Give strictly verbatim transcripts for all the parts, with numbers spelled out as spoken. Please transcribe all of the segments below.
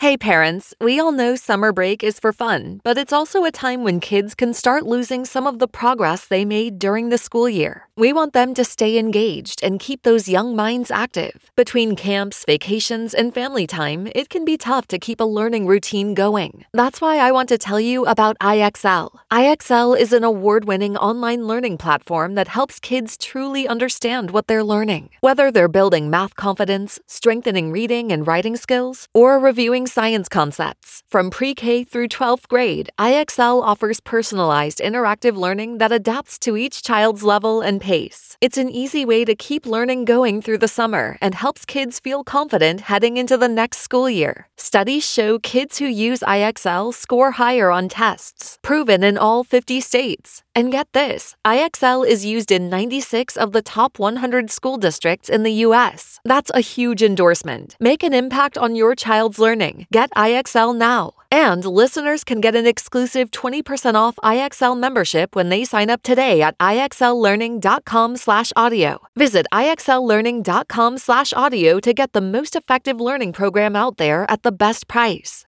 Hey parents, we all know summer break is for fun, but it's also a time when kids can start losing some of the progress they made during the school year. We want them to stay engaged and keep those young minds active. Between camps, vacations, and family time, it can be tough to keep a learning routine going. That's why I want to tell you about I X L. I X L is an award-winning online learning platform that helps kids truly understand what they're learning. Whether they're building math confidence, strengthening reading and writing skills, or reviewing science concepts. From pre-K through twelfth grade, I X L offers personalized interactive learning that adapts to each child's level and pace. It's an easy way to keep learning going through the summer and helps kids feel confident heading into the next school year. Studies show kids who use I X L score higher on tests, proven in all fifty states. And get this, I X L is used in ninety-six of the top one hundred school districts in the U S. That's a huge endorsement. Make an impact on your child's learning. Get I X L now. And listeners can get an exclusive twenty percent off I X L membership when they sign up today at IXLlearning.com slash audio. Visit IXLlearning.com slash audio to get the most effective learning program out there at the best price.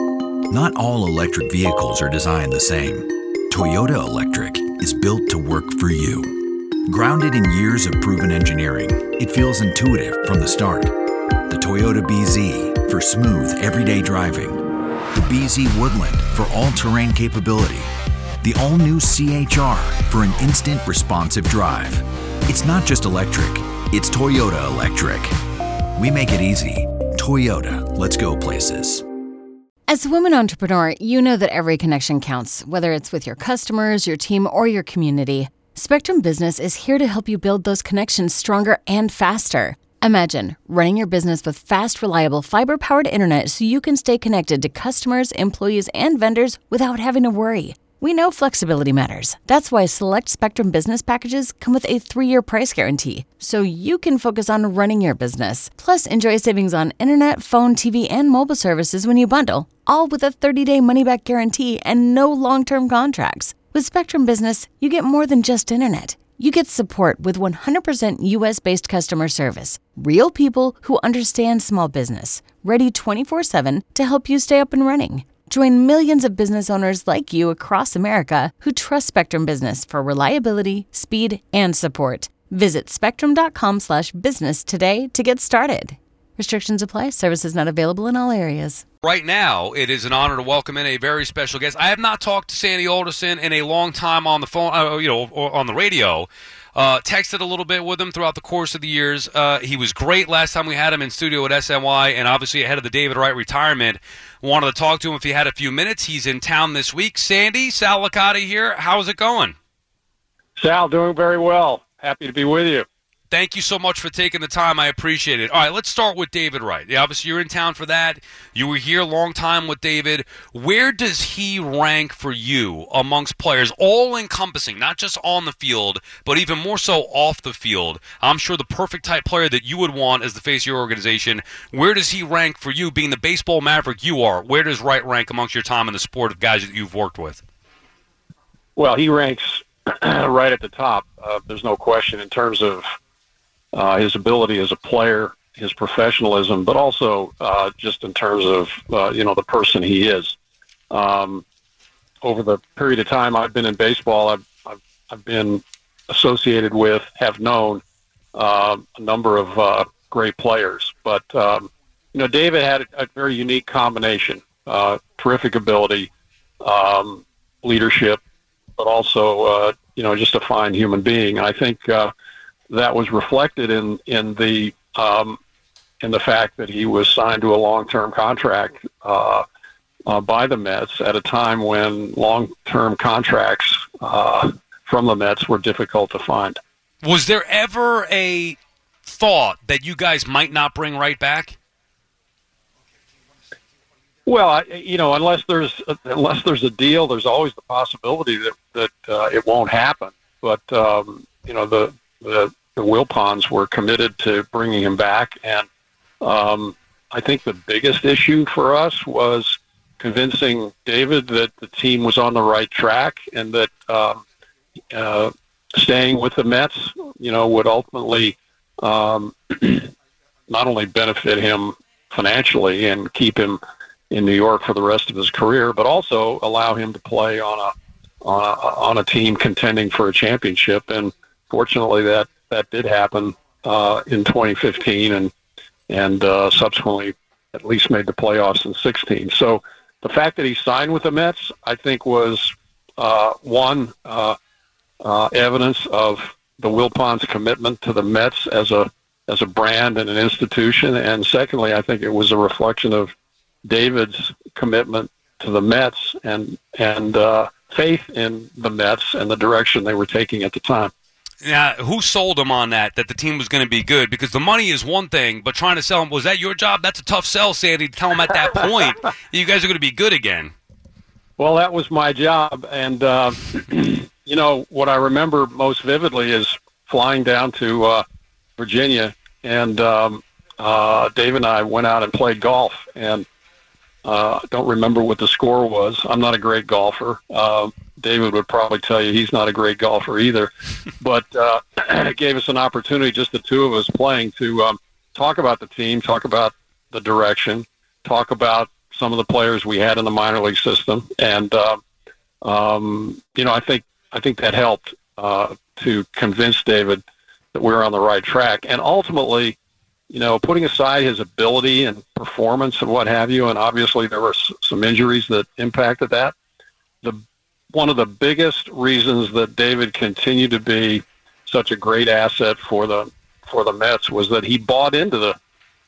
Not all electric vehicles are designed the same. Toyota Electric is built to work for you. Grounded in years of proven engineering, it feels intuitive from the start. The Toyota B Z for smooth, everyday driving. The B Z Woodland for all-terrain capability. The all-new C H R for an instant responsive drive. It's not just electric, it's Toyota Electric. We make it easy. Toyota, let's go places. As a woman entrepreneur, you know that every connection counts, whether it's with your customers, your team, or your community. Spectrum Business is here to help you build those connections stronger and faster. Imagine running your business with fast, reliable, fiber-powered internet so you can stay connected to customers, employees, and vendors without having to worry. We know flexibility matters. That's why select Spectrum Business packages come with a three-year price guarantee, so you can focus on running your business. Plus, enjoy savings on internet, phone, T V, and mobile services when you bundle, all with a thirty-day money-back guarantee and no long-term contracts. With Spectrum Business, you get more than just internet. You get support with one hundred percent U S-based customer service. Real people who understand small business, ready twenty-four seven to help you stay up and running. Join millions of business owners like you across America who trust Spectrum Business for reliability, speed, and support. Visit spectrum.com slash business today to get started. Restrictions apply. Services not available in all areas. Right now, it is an honor to welcome in a very special guest. I have not talked to Sandy Alderson in a long time on the phone, uh, you know, or on the radio. Uh, texted a little bit with him throughout the course of the years. Uh, he was great last time we had him in studio at S N Y, and obviously ahead of the David Wright retirement. Wanted to talk to him if he had a few minutes. He's in town this week. Sandy, Sal Licata here. How's it going? Sal, doing very well. Happy to be with you. Thank you so much for taking the time. I appreciate it. All right, let's start with David Wright. Yeah, obviously, you're in town for that. You were here a long time with David. Where does he rank for you amongst players, all-encompassing, not just on the field, but even more so off the field? I'm sure the perfect type player that you would want as the face of your organization. Where does he rank for you, being the baseball maverick you are? Where does Wright rank amongst your time in the sport of guys that you've worked with? Well, he ranks right at the top. Uh, there's no question in terms of Uh, his ability as a player, his professionalism, but also uh, just in terms of, uh, you know, the person he is. Um, over the period of time I've been in baseball, I've, I've, I've been associated with, have known uh, a number of uh, great players. But, um, you know, David had a, a very unique combination, uh, terrific ability, um, leadership, but also, uh, you know, just a fine human being. I think uh, that was reflected in in the um, in the fact that he was signed to a long-term contract uh, uh, by the Mets at a time when long-term contracts uh, from the Mets were difficult to find. Was there ever a thought that you guys might not bring Wright back? Well, I, you know, unless there's unless there's a deal, there's always the possibility that that uh, it won't happen. But um, you know, the the the Wilpons were committed to bringing him back, and um, I think the biggest issue for us was convincing David that the team was on the right track and that um, uh, staying with the Mets, you know, would ultimately um, not only benefit him financially and keep him in New York for the rest of his career, but also allow him to play on a on a, on a team contending for a championship. And fortunately, that that did happen uh, in twenty fifteen, and and uh, subsequently at least made the playoffs in sixteen. So the fact that he signed with the Mets, I think, was uh, one uh, uh, evidence of the Wilpons' commitment to the Mets as a as a brand and an institution, and secondly, I think it was a reflection of David's commitment to the Mets and and uh, faith in the Mets and the direction they were taking at the time. Now, who sold him on that, that the team was going to be good? Because the money is one thing, but trying to sell him, was that your job? That's a tough sell, Sandy, to tell him at that point you guys are going to be good again. Well, that was my job, and uh, you know, what I remember most vividly is flying down to uh, Virginia, and um, uh, Dave and I went out and played golf, and uh, I don't remember what the score was. I'm not a great golfer. Uh, David would probably tell you he's not a great golfer either, but uh, it gave us an opportunity, just the two of us playing, to um, talk about the team, talk about the direction, talk about some of the players we had in the minor league system, and uh, um, you know, I think I think that helped uh, to convince David that we were on the right track. And ultimately, you know, putting aside his ability and performance and what have you, and obviously there were s- some injuries that impacted that, the one of the biggest reasons that David continued to be such a great asset for the for the Mets was that he bought into the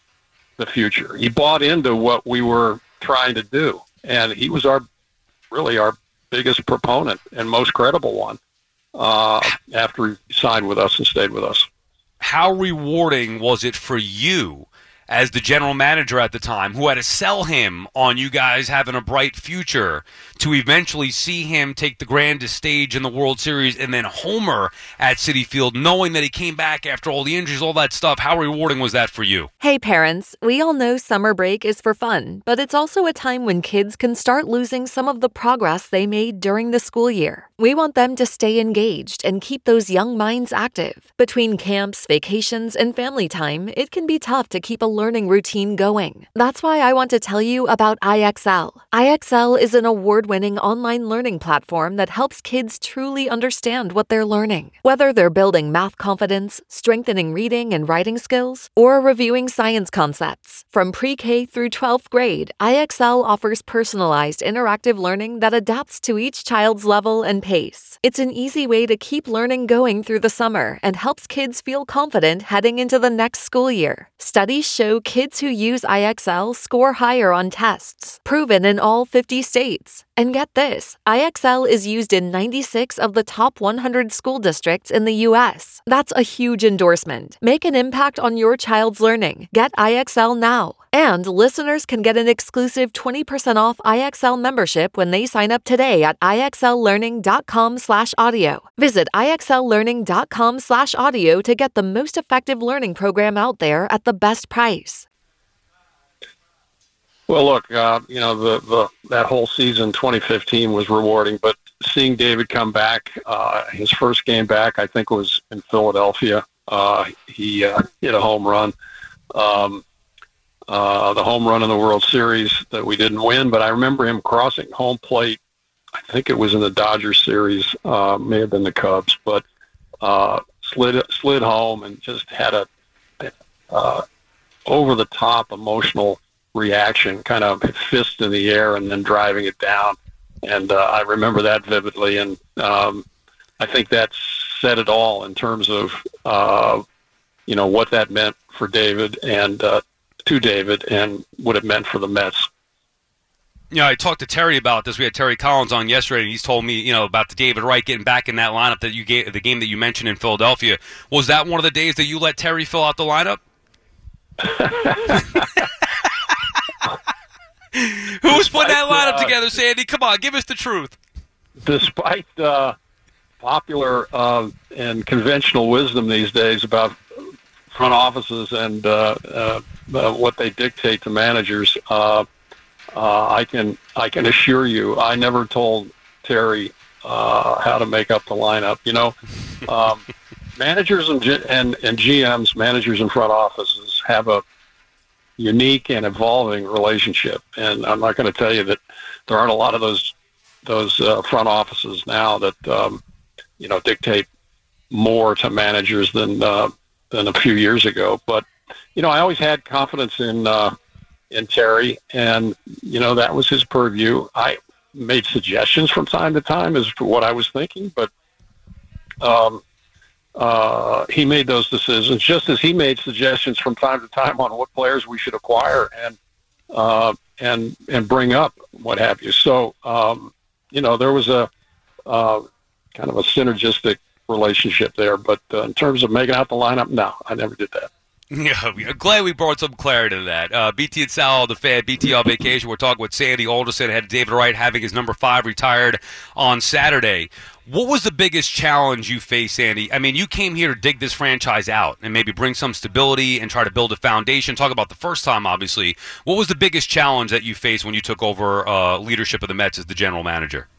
the future. He bought into what we were trying to do, and he was our really our biggest proponent and most credible one uh, after he signed with us and stayed with us. How rewarding was it for you as the general manager at the time, who had to sell him on you guys having a bright future, to eventually see him take the grandest stage in the World Series and then homer at Citi Field, knowing that he came back after all the injuries, all that stuff? How rewarding was that for you? Hey parents, we all know summer break is for fun, but it's also a time when kids can start losing some of the progress they made during the school year. We want them to stay engaged and keep those young minds active. Between camps, vacations, and family time, it can be tough to keep a learning routine going. That's why I want to tell you about I X L. I X L is an award-winning online learning platform that helps kids truly understand what they're learning. Whether they're building math confidence, strengthening reading and writing skills, or reviewing science concepts. From pre-K through twelfth grade, I X L offers personalized interactive learning that adapts to each child's level and pace. It's an easy way to keep learning going through the summer and helps kids feel confident heading into the next school year. Studies show kids who use I X L score higher on tests, proven in all fifty states. And get this, I X L is used in ninety-six of the top one hundred school districts in the U S. That's a huge endorsement. Make an impact on your child's learning. Get I X L now. And listeners can get an exclusive twenty percent off I X L membership when they sign up today at ixllearning.com slash audio. Visit ixllearning.com slash audio to get the most effective learning program out there at the best price. Well, look, uh, you know, the, the that whole season, twenty fifteen, was rewarding, but seeing David come back, uh, his first game back, I think, was in Philadelphia. Uh, he uh, hit a home run. Um, uh, the home run in the World Series that we didn't win, but I remember him crossing home plate. I think it was in the Dodgers series, uh, may have been the Cubs, but uh, slid slid home and just had a uh, over-the-top emotional reaction, kind of fist in the air and then driving it down. And uh, I remember that vividly, and um, I think that said it all in terms of uh, you know what that meant for David and uh, to David, and what it meant for the Mets. You know, I talked to Terry about this. We had Terry Collins on yesterday, and he's told me, you know, about the David Wright getting back in that lineup that you gave, the game that you mentioned in Philadelphia. Was that one of the days that you let Terry fill out the lineup? Who's putting that lineup uh, together, Sandy? Come on, give us the truth. Despite uh, popular uh, and conventional wisdom these days about front offices and uh, uh, uh, what they dictate to managers, uh, uh, I can I can assure you, I never told Terry uh, how to make up the lineup. You know, um, managers and, G- and and G Ms, managers and front offices have a unique and evolving relationship. And I'm not going to tell you that there aren't a lot of those those uh, front offices now that um, you know dictate more to managers than uh, than a few years ago. But you know, I always had confidence in uh, in Terry, and you know that was his purview. I made suggestions from time to time as to what I was thinking, but um, uh, he made those decisions, just as he made suggestions from time to time on what players we should acquire and uh, and and bring up, what have you. So um, you know, there was a uh, kind of a synergistic relationship there, but uh, in terms of making out the lineup, no, I never did that. Yeah, I'm glad we brought some clarity to that. Uh, B T and Sal, the fan, B T on vacation. We're talking with Sandy Alderson, had David Wright having his number five retired on Saturday. What was the biggest challenge you faced, Sandy? I mean, you came here to dig this franchise out and maybe bring some stability and try to build a foundation. Talk about the first time, obviously. What was the biggest challenge that you faced when you took over uh, leadership of the Mets as the general manager?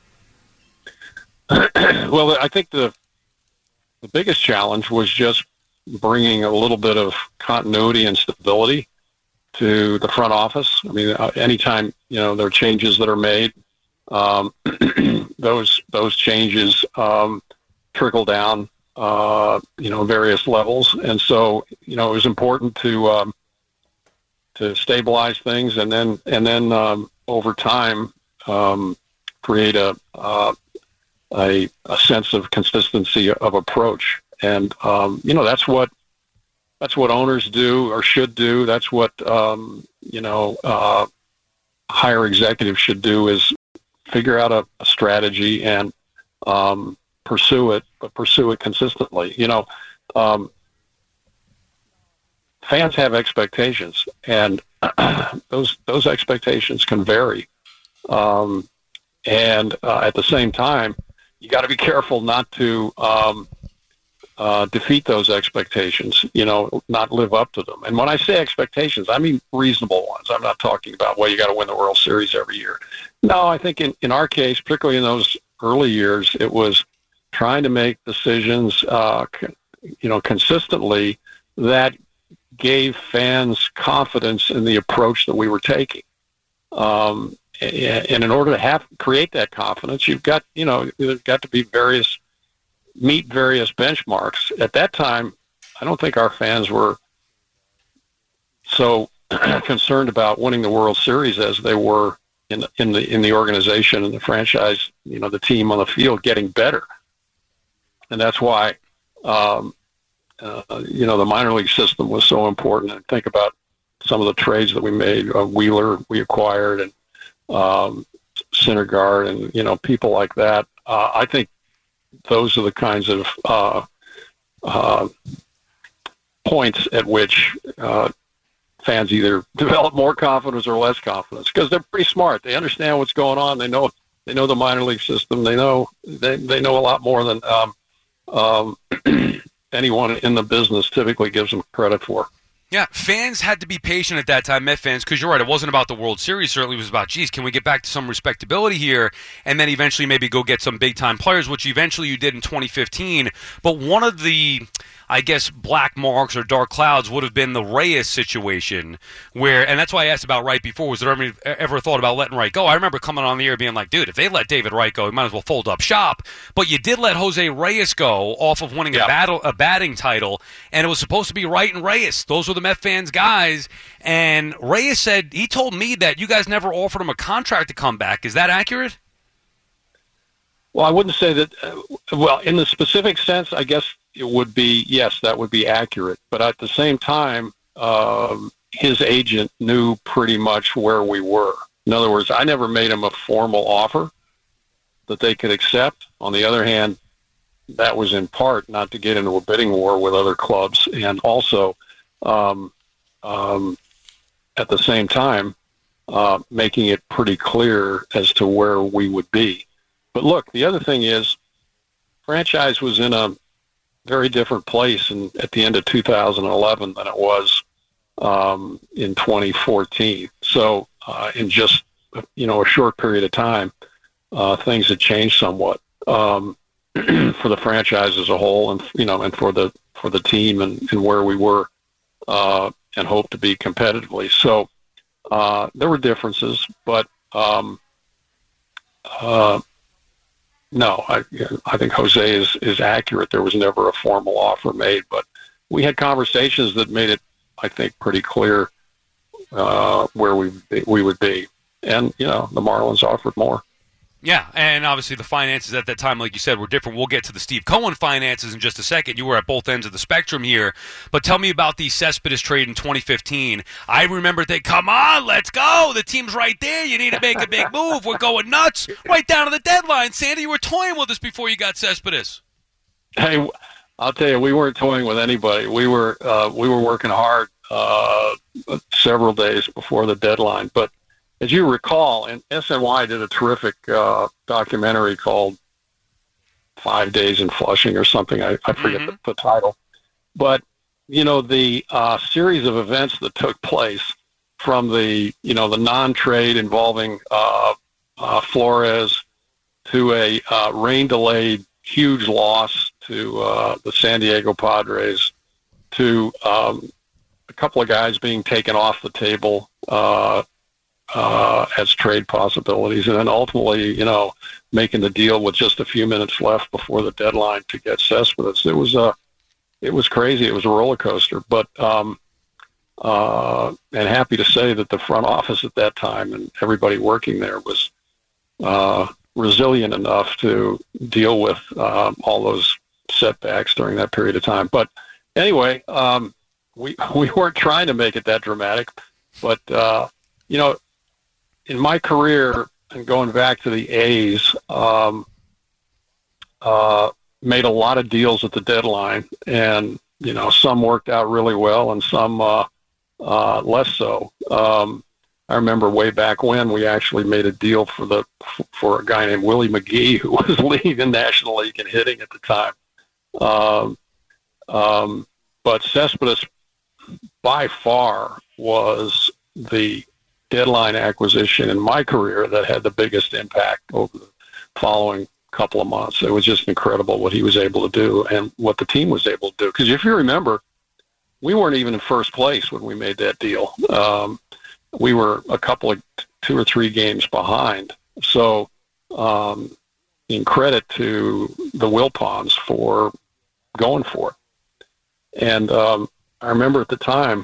Well, I think the the biggest challenge was just bringing a little bit of continuity and stability to the front office. I mean, anytime, you know, there are changes that are made, um, those those changes um, trickle down, uh, you know, various levels. And so, you know, it was important to um, to stabilize things and then and then um, over time um, create a, uh, a a sense of consistency of approach. And, um, you know, that's what, that's what owners do or should do. That's what, um, you know, uh, higher executives should do, is figure out a, a strategy and, um, pursue it, but pursue it consistently. You know, um, fans have expectations, and those, those expectations can vary. Um, and, uh, at the same time, you got to be careful not to, um, Uh, defeat those expectations, you know, not live up to them. And when I say expectations, I mean reasonable ones. I'm not talking about, well, you got to win the World Series every year. No, I think in, in our case, particularly in those early years, it was trying to make decisions, uh, you know, consistently that gave fans confidence in the approach that we were taking. Um, and in order to have create that confidence, you've got, you know, there's got to be various meet various benchmarks. At that time, I don't think our fans were so concerned about winning the World Series as they were in the, in the in the organization and the franchise, you know, the team on the field getting better. And that's why, um, uh, you know, the minor league system was so important. And think about some of the trades that we made. Uh, Wheeler we acquired, and um, Syndergaard, and you know, people like that. Uh, I think those are the kinds of uh, uh, points at which uh, fans either develop more confidence or less confidence, because they're pretty smart. They understand what's going on. They know they know the minor league system. They know they they know a lot more than um, um, anyone in the business typically gives them credit for. Yeah, fans had to be patient at that time, Met fans, because you're right, it wasn't about the World Series. Certainly it was about, geez, can we get back to some respectability here, and then eventually maybe go get some big-time players, which eventually you did in twenty fifteen. But one of the, I guess, black marks or dark clouds would have been the Reyes situation, where, and that's why I asked about Wright before, was there ever, ever thought about letting Wright go? I remember coming on the air being like, dude, if they let David Wright go, he might as well fold up shop. But you did let Jose Reyes go off of winning yeah. a battle, a batting title, and it was supposed to be Wright and Reyes. Those were the Met fans' guys, and Reyes said, he told me that you guys never offered him a contract to come back. Is that accurate? Well, I wouldn't say that, uh, well, in the specific sense, I guess it would be, yes, that would be accurate. But at the same time, um, his agent knew pretty much where we were. In other words, I never made him a formal offer that they could accept. On the other hand, that was in part not to get into a bidding war with other clubs, and also um, um, at the same time, uh, making it pretty clear as to where we would be. But look, the other thing is, franchise was in a very different place in, at the end of two thousand eleven than it was um, in twenty fourteen. So uh, in just, you know, a short period of time, uh, things had changed somewhat um, for the franchise as a whole, and you know, and for the for the team and, and where we were uh, and hope to be competitively. So uh, there were differences, but um, uh, no, I, I think Jose is, is accurate. There was never a formal offer made, but we had conversations that made it, I think, pretty clear uh, where we we would be. And, you know, the Marlins offered more. Yeah, and obviously the finances at that time, like you said, were different. We'll get to the Steve Cohen finances in just a second. You were at both ends of the spectrum here. But tell me about the Cespedes trade in twenty fifteen. I remember thinking, come on, let's go. The team's right there. You need to make a big move. We're going nuts. Right down to the deadline. Sandy, you were toying with us before you got Cespedes. Hey, I'll tell you, we weren't toying with anybody. We were uh, we were working hard uh, several days before the deadline. But as you recall, and S N Y did a terrific uh, documentary called Five Days in Flushing or something. I, I forget mm-hmm. the, the title. But, you know, the uh, series of events that took place from the, you know, the non-trade involving uh, uh, Flores to a uh, rain-delayed huge loss to uh, the San Diego Padres to um, a couple of guys being taken off the table uh Uh, as trade possibilities, and then ultimately, you know, making the deal with just a few minutes left before the deadline to get Cespedes. It was a, it was crazy. It was a roller coaster, but um, uh, and happy to say that the front office at that time and everybody working there was uh, resilient enough to deal with um, all those setbacks during that period of time. But anyway, um, we we weren't trying to make it that dramatic, but uh, you know. In my career, and going back to the A's, um, uh, made a lot of deals at the deadline, and you know some worked out really well, and some uh, uh, less so. Um, I remember way back when we actually made a deal for the for a guy named Willie McGee, who was leading the National League in hitting at the time. Um, um, but Cespedes, by far, was the deadline acquisition in my career that had the biggest impact over the following couple of months. It was just incredible what he was able to do and what the team was able to do. Because if you remember, we weren't even in first place when we made that deal. Um, we were a couple of two or three games behind. So um, in credit to the Wilpons for going for it. And um, I remember at the time,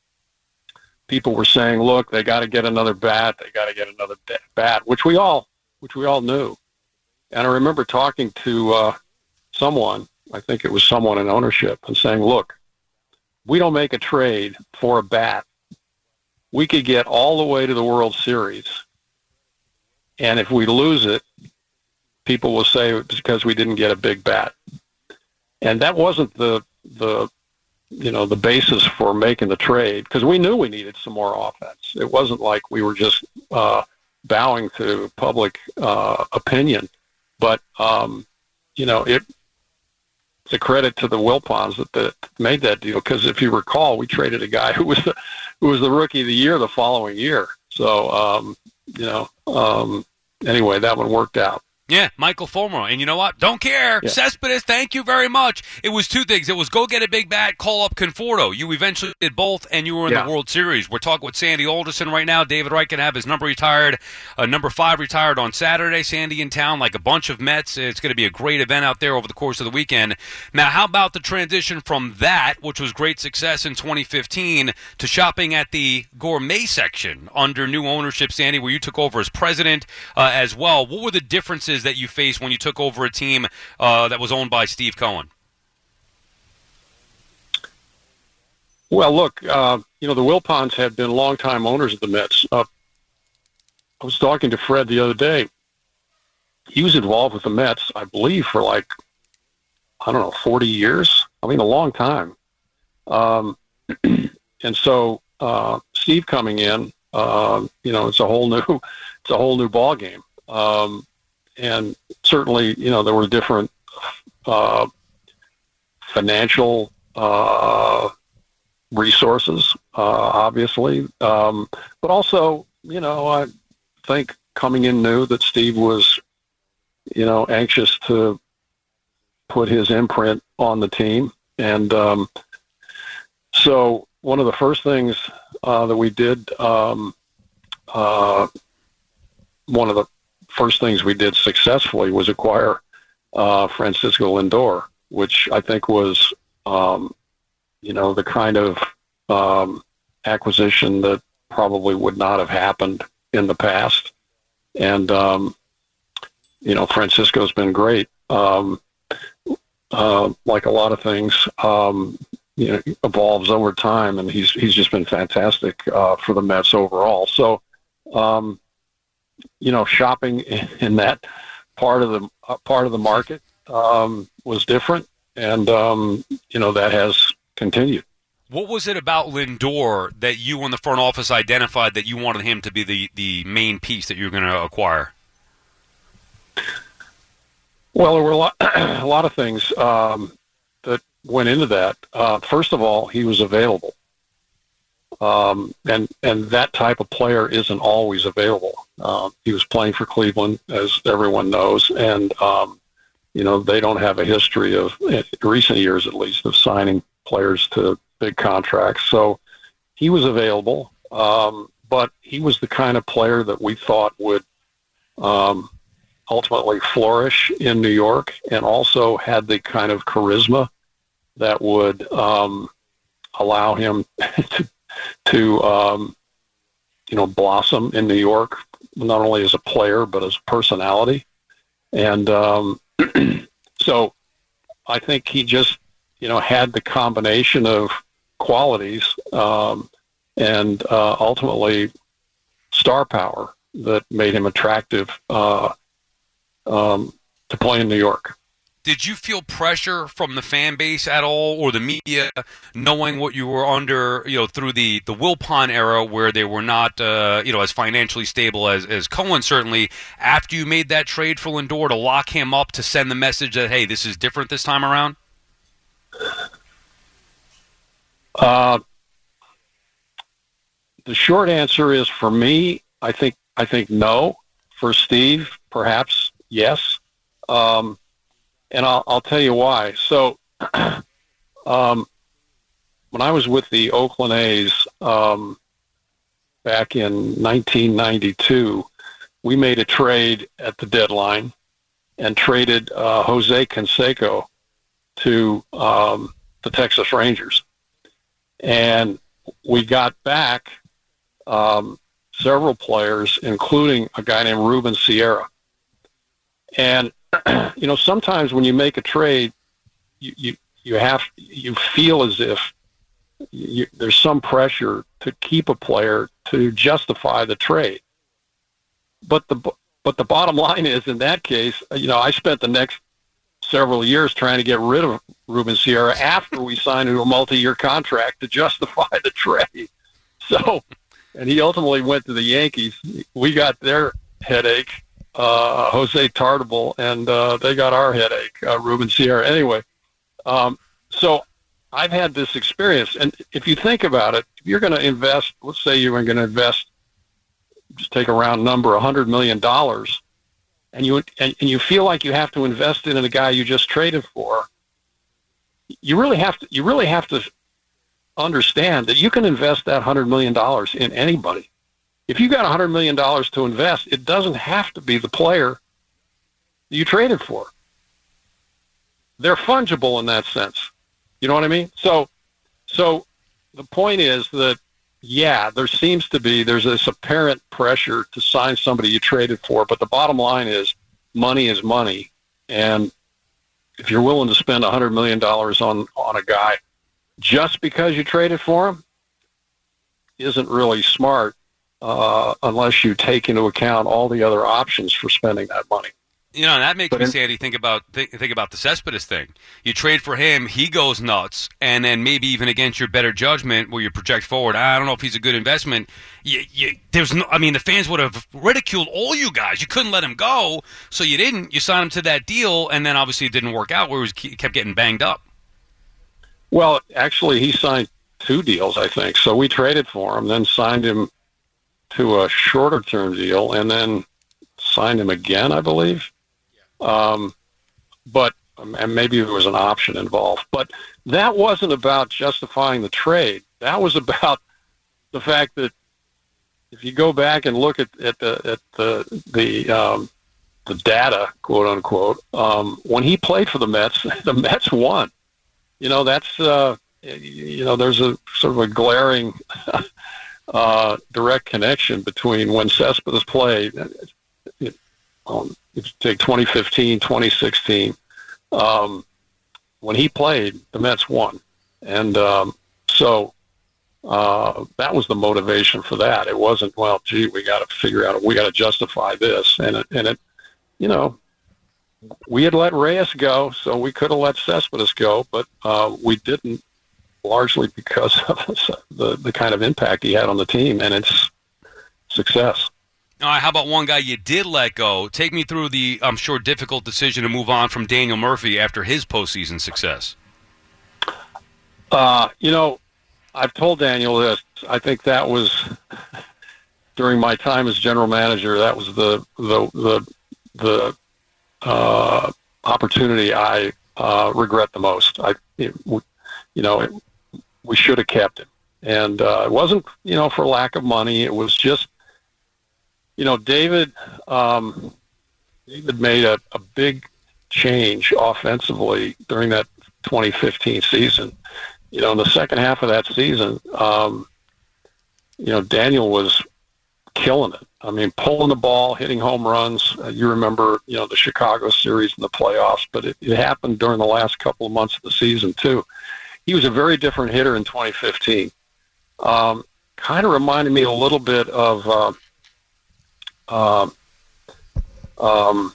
people were saying, "Look, they got to get another bat. They got to get another bat," which we all, which we all knew. And I remember talking to uh, someone, I think it was someone in ownership, and saying, "Look, we don't make a trade for a bat. We could get all the way to the World Series, and if we lose it, people will say it's because we didn't get a big bat." And that wasn't the the you know, the basis for making the trade, because we knew we needed some more offense. It wasn't like we were just uh, bowing to public uh, opinion. But, um, you know, it, it's a credit to the Wilpons that, that made that deal, because if you recall, we traded a guy who was the, who was the rookie of the year the following year. So, um, you know, um, anyway, that one worked out. Yeah, Michael Fulmer. And you know what? Don't care. Yeah. Cespedes, thank you very much. It was two things. It was go get a big bat, call up Conforto. You eventually did both, and you were in yeah. the World Series. We're talking with Sandy Alderson right now. David Wright can have his number retired, uh, number five retired on Saturday. Sandy in town, like a bunch of Mets. It's going to be a great event out there over the course of the weekend. Now, how about the transition from that, which was great success in twenty fifteen, to shopping at the gourmet section under new ownership, Sandy, where you took over as president uh, as well? What were the differences that you faced when you took over a team uh, that was owned by Steve Cohen? Well, look, uh, you know, the Wilpons had been longtime owners of the Mets. Uh, I was talking to Fred the other day. He was involved with the Mets, I believe, for like, I don't know, forty years. I mean, a long time. Um, and so uh, Steve coming in, uh, you know, it's a whole new, it's a whole new ball game. Um, And certainly, you know, there were different uh, financial uh, resources, uh, obviously. Um, but also, you know, I think coming in new that Steve was, you know, anxious to put his imprint on the team. And um, so one of the first things uh, that we did, um, uh, one of the first things we did successfully was acquire uh, Francisco Lindor, which I think was, um, you know, the kind of um, acquisition that probably would not have happened in the past. And, um, you know, Francisco's been great. Um, uh, like a lot of things, um, you know, evolves over time, and he's he's just been fantastic uh, for the Mets overall. So, um, you know, shopping in that part of the uh, part of the market um, was different, and um, you know, that has continued. What was it about Lindor that you in the front office identified that you wanted him to be the, the main piece that you were going to acquire? Well, there were a lot, a lot of things um, that went into that. Uh, first of all, he was available. Um, and, and that type of player isn't always available. Uh, he was playing for Cleveland, as everyone knows, and, um, you know, they don't have a history of, in recent years at least, of signing players to big contracts. So he was available, um, but he was the kind of player that we thought would um, ultimately flourish in New York, and also had the kind of charisma that would um, allow him to, to um, you know, blossom in New York, not only as a player, but as a personality. And um, so I think he just, you know, had the combination of qualities um, and uh, ultimately star power that made him attractive uh, um, to play in New York. Did you feel pressure from the fan base at all, or the media, knowing what you were under, you know, through the, the Wilpon era, where they were not, uh, you know, as financially stable as, as Cohen, certainly, after you made that trade for Lindor to lock him up, to send the message that, hey, this is different this time around? Uh, the short answer is, for me, I think I think no. For Steve, perhaps yes. Um, and I'll I'll tell you why. So, um, when I was with the Oakland A's um, back in nineteen ninety-two, we made a trade at the deadline and traded uh, Jose Canseco to um, the Texas Rangers. And we got back um, several players, including a guy named Ruben Sierra. And, you know, sometimes when you make a trade, you, you, you have, you feel as if you, there's some pressure to keep a player to justify the trade. But the, but the bottom line is, in that case, you know, I spent the next several years trying to get rid of Ruben Sierra after we signed into a multi-year contract to justify the trade. So, and he ultimately went to the Yankees. We got their headache, uh, Jose Tartabull, and uh, they got our headache, uh, Ruben Sierra. Anyway, um, so I've had this experience, and if you think about it, if you're going to invest, let's say you're going to invest, just take a round number, one hundred million dollars, and you and, and you feel like you have to invest it in a guy you just traded for, you really have to you really have to understand that you can invest that one hundred million dollars in anybody. If you got one hundred million dollars to invest, it doesn't have to be the player you traded for. They're fungible in that sense. You know what I mean? So so the point is that, yeah, there seems to be, there's this apparent pressure to sign somebody you traded for, but the bottom line is money is money. And if you're willing to spend one hundred million dollars on, on a guy just because you traded for him, isn't really smart uh, unless you take into account all the other options for spending that money. You know, that makes But me, in- Sandy, think about think, think about the Cespedes thing. You trade for him, he goes nuts, and then maybe even against your better judgment, where you project forward, I don't know if he's a good investment. You, you, there's no, I mean, the fans would have ridiculed all you guys. You couldn't let him go, so you didn't. You signed him to that deal, and then obviously it didn't work out, where he, was, he kept getting banged up. Well, actually, he signed two deals, I think. So we traded for him, then signed him to a shorter-term deal, and then signed him again, I believe. Um, but and maybe there was an option involved. But that wasn't about justifying the trade. that was about the fact that if you go back and look at, at the at the the um, the data, quote unquote, um, when he played for the Mets, the Mets won. You know, that's uh, you know, there's a sort of a glaring uh, direct connection between when Cespedes played. It, um, if you take twenty fifteen, twenty sixteen, um, when he played, the Mets won, and um, so. Uh, that was the motivation for that. It wasn't, well, gee, we got to figure out, we got to justify this. And it, and it, you know, we had let Reyes go, so we could have let Cespedes go, but uh, we didn't, largely because of the, the kind of impact he had on the team and its success. All right, how about one guy you did let go? Take me through the, I'm sure, difficult decision to move on from Daniel Murphy after his postseason success. Uh, you know, I've told Daniel this. I think that was during my time as general manager. That was the the the the uh, opportunity I uh, regret the most. I, it, you know, it, we should have kept him, and uh, it wasn't, you know, for lack of money. It was just, you know, David. Um, David made a, a big change offensively during that twenty fifteen season. You know, in the second half of that season, um, you know, Daniel was killing it. I mean, pulling the ball, hitting home runs. Uh, you remember, you know, the Chicago series in the playoffs, but it, it happened during the last couple of months of the season, too. He was a very different hitter in twenty fifteen. Um, kind of reminded me a little bit of uh, uh, um,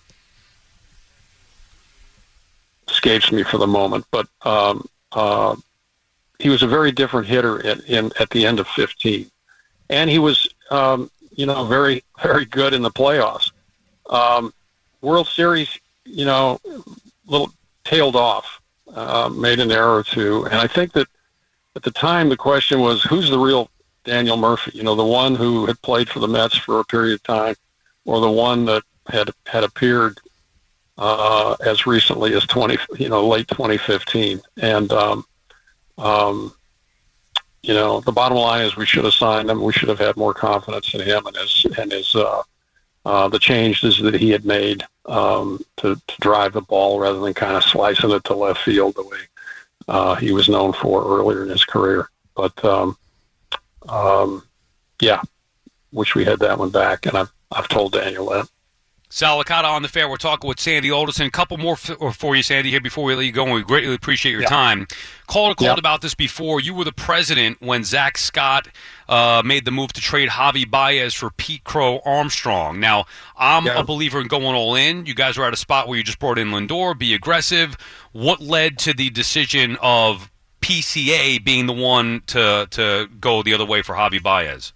escapes me for the moment, but um, uh, he was a very different hitter at, in, at the end of fifteen. And he was, um, you know, very, very good in the playoffs. Um, World Series, you know, little tailed off, uh, made an error or two. And I think that at the time the question was, who's the real Daniel Murphy? You know, the one who had played for the Mets for a period of time, or the one that had had appeared uh, as recently as twenty, you know, late twenty fifteen. And, um, Um, you know, the bottom line is we should have signed him. We should have had more confidence in him and his and his uh, uh, the changes that he had made um, to, to drive the ball rather than kind of slicing it to left field the way uh, he was known for earlier in his career. But um, um, yeah, wish we had that one back, and I've I've told Daniel that. Sal Licata on the Fair. We're talking with Sandy Alderson. A couple more f- for you, Sandy, here before we let you go, and we greatly appreciate your yeah. time. Called called yeah. about this before. You were the president when Zach Scott uh, made the move to trade Javi Baez for Pete Crow Armstrong. Now, I'm yeah. a believer in going all in. You guys were at a spot where you just brought in Lindor, be aggressive. What led to the decision of P C A being the one to to go the other way for Javi Baez?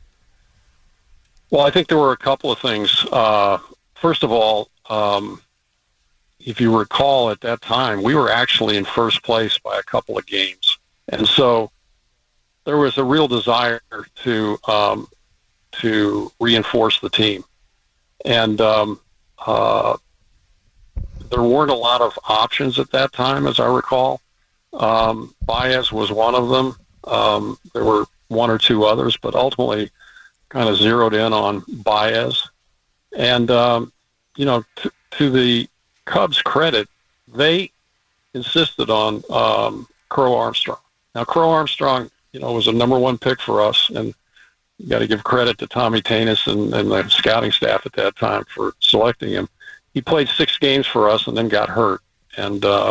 Well, I think there were a couple of things. Uh, First of all, um, if you recall at that time, we were actually in first place by a couple of games. And so there was a real desire to um, to reinforce the team. And um, uh, there weren't a lot of options at that time, as I recall. Um, Baez was one of them. Um, there were one or two others, but ultimately kind of zeroed in on Baez. And, um, you know, to, to the Cubs' credit, they insisted on um, Crow Armstrong. Now, Crow Armstrong, you know, was a number one pick for us, and you got to give credit to Tommy Tanis and, and the scouting staff at that time for selecting him. He played six games for us and then got hurt. And uh,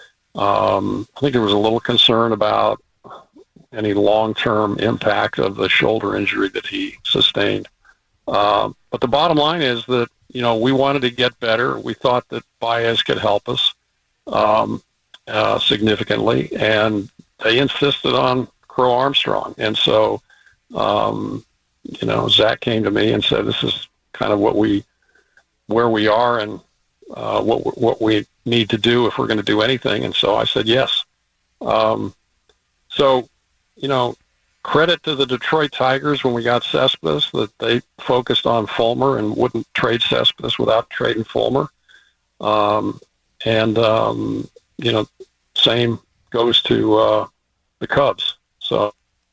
um, I think there was a little concern about any long-term impact of the shoulder injury that he sustained. Uh, but the bottom line is that, you know, we wanted to get better. We thought that Baez could help us um, uh, significantly, and they insisted on Crow Armstrong. And so, um, you know, Zach came to me and said, this is kind of what we, where we are and uh, what what we need to do if we're going to do anything. And so I said, yes. Um, so, you know, credit to the Detroit Tigers when we got Cespedes that they focused on Fulmer and wouldn't trade Cespedes without trading Fulmer. Um, and, um, you know, same goes to uh, the Cubs. So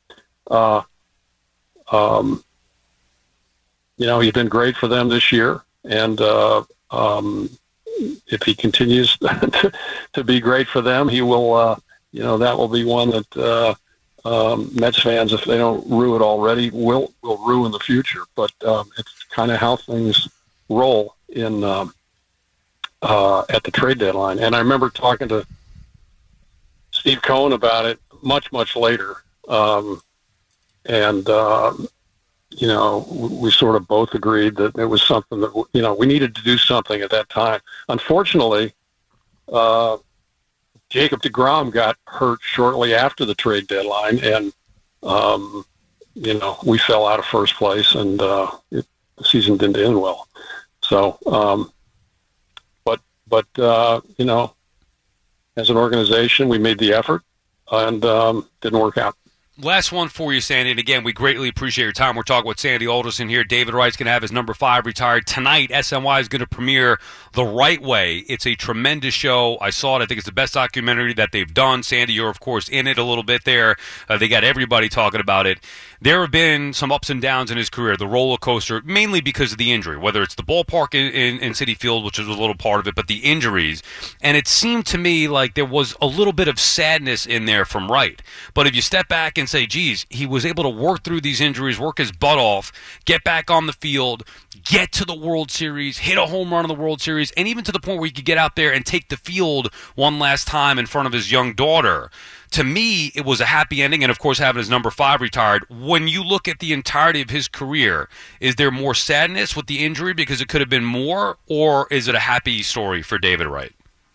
uh, um, you know, he's been great for them this year. And uh, um, if he continues to, to be great for them, he will, uh, you know, that will be one that uh, um, Mets fans, if they don't rue it already, will will rue in the future. But um, it's kind of how things roll in um, uh, at the trade deadline. And I remember talking to Steve Cohen about it much, much later. Um, and, uh, you know, we sort of both agreed that it was something that, you know, we needed to do something at that time. Unfortunately, uh, Jacob deGrom got hurt shortly after the trade deadline, and, um, you know, we fell out of first place, and uh, it, the season didn't end well. So, um, but, but uh, you know, as an organization, we made the effort, and um, didn't work out. Last one for you, Sandy. And again, we greatly appreciate your time. We're talking with Sandy Alderson here. David Wright's going to have his number five retired tonight. S N Y is going to premiere The Right Way. It's a tremendous show. I saw it. I think it's the best documentary that they've done. Sandy, you're, of course, in it a little bit there. Uh, they got everybody talking about it. There have been some ups and downs in his career, the roller coaster, mainly because of the injury, whether it's the ballpark in, in, in Citi Field, which is a little part of it, but the injuries. And it seemed to me like there was a little bit of sadness in there from Wright. But if you step back and say, geez, he was able to work through these injuries, work his butt off, get back on the field, get to the World Series, hit a home run in the World Series, and even to the point where he could get out there and take the field one last time in front of his young daughter. To me, it was a happy ending, and of course having his number five retired. When you look at the entirety of his career, is there more sadness with the injury because it could have been more, or is it a happy story for David Wright?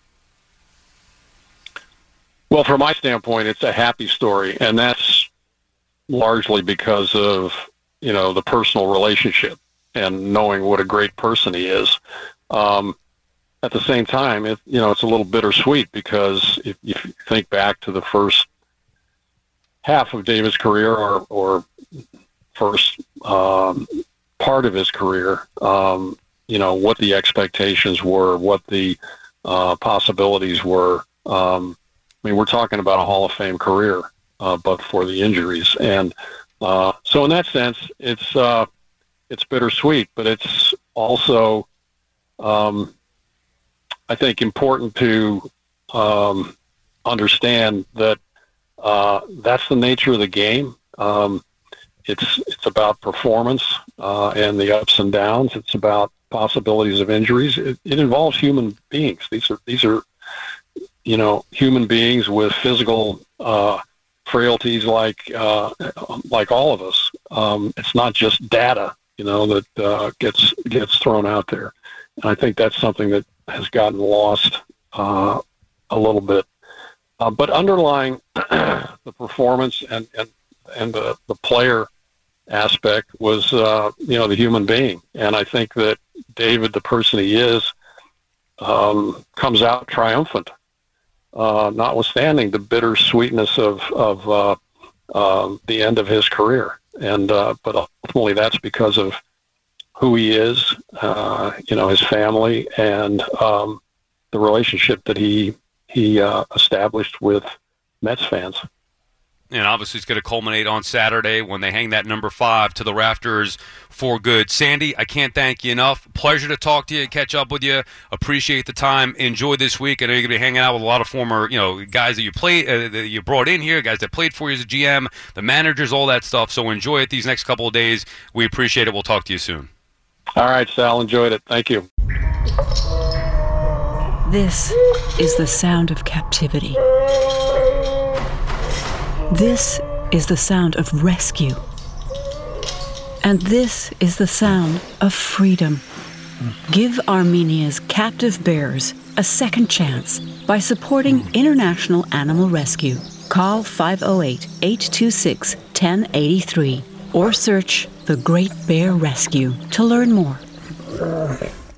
Well, from my standpoint, it's a happy story, and that's largely because of, you know, the personal relationship and knowing what a great person he is. Um, at the same time, it, you know, it's a little bittersweet because if you think back to the first half of David's career or, or first um, part of his career, um, you know, what the expectations were, what the uh, possibilities were. Um, I mean, we're talking about a Hall of Fame career, uh, but for the injuries. And uh, so in that sense, it's uh, it's bittersweet, but it's also, um, I think, important to um, understand that uh, that's the nature of the game. Um, it's it's about performance uh, and the ups and downs. It's about possibilities of injuries. It, it involves human beings. These are these are you know human beings with physical uh, frailties like uh, like all of us. Um, it's not just data, you know, that uh, gets gets thrown out there. And I think that's something that has gotten lost uh, a little bit. Uh, but underlying the performance and and and the, the player aspect was uh, you know the human being. And I think that David, the person he is, um, comes out triumphant, uh, notwithstanding the bitter sweetness of of uh, uh, the end of his career. And uh, but ultimately, that's because of who he is, uh, you know, his family, and um, the relationship that he he uh, established with Mets fans. And obviously it's going to culminate on Saturday when they hang that number five to the rafters for good. Sandy, I can't thank you enough. Pleasure to talk to you, catch up with you. Appreciate the time. Enjoy this week. I know you're going to be hanging out with a lot of former, you know, guys that you played, uh, that you brought in here, guys that played for you as a G M, the managers, all that stuff. So enjoy it these next couple of days. We appreciate it. We'll talk to you soon. All right, Sal. Enjoyed it. Thank you. This is the sound of captivity. This is the sound of rescue. And this is the sound of freedom. Give Armenia's captive bears a second chance by supporting International Animal Rescue. Call five oh eight, eight two six, one oh eight three or search The Great Bear Rescue to learn more.